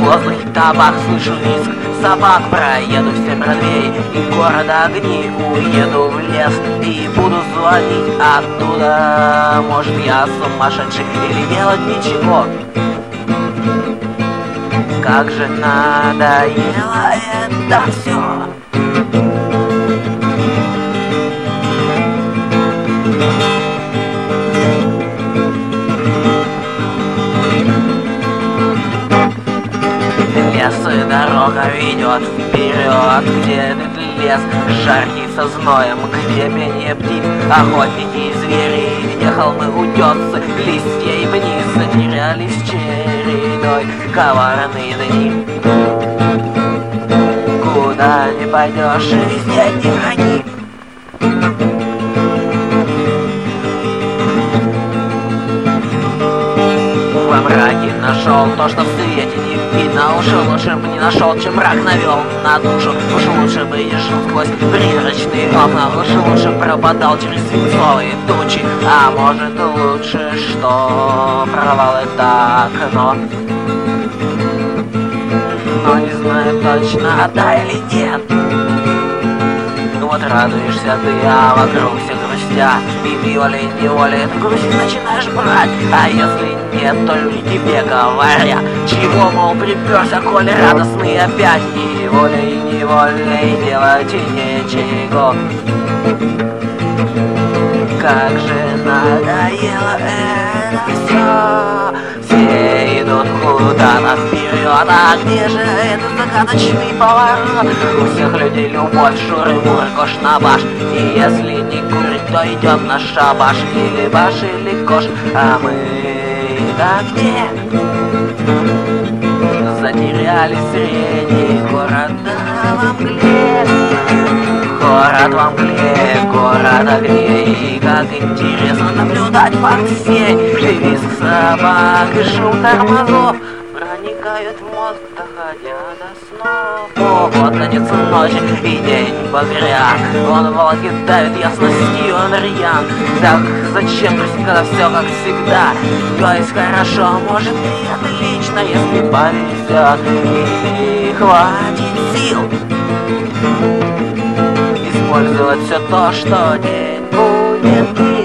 воздухе табак, слышу визг собак. Проеду все Бродвей и город огни, уеду в лес и буду звонить оттуда. Может, я сумасшедший или делать ничего? Как же надоело это все. Лес и дорога ведет вперед, где этот лес жаркий со зноем, где пение птиц, охотники и звери, где холмы, утесы, листья и вниз затерялись чередой коварные дни. Куда не пойдешь, везде одни враги. Во мраке нашел то, что в свете не видно. Уж лучше бы не нашел, чем мрак навел на душу. Уж лучше бы не шел сквозь призрачные окна. Уж лучше пропадал через свинцовые тучи. А может лучше, что провал это окно. Но не знаю точно, да или нет. Вот радуешься ты, а вокруг все грустят. И волей-неволей эту грусть начинаешь брать. А если нет, то люди тебе говорят: чего, мол, приперся, коли радостный опять. И волей-неволей делать нечего. Как же надоело это все. Все идут куда-то вперед, а где же этот загадочный поворот? У всех людей любовь, шуры-муры, кош на баш. И если не курить, то идем на шабаш. Или баш, или кош, а мы-то где? Затерялись среди города во мгле. Город во мгле, город огней. И как интересно наблюдать во всей. Визг собак и шум тормозов проникают в мозг, доходя до снов. О, вот конец ночи и день багрян. Он волки давит ясностью, он рьян. Так зачем жить, когда все как всегда? То есть хорошо, может и отлично, если повезет и хватит сил использовать все то, что день будет.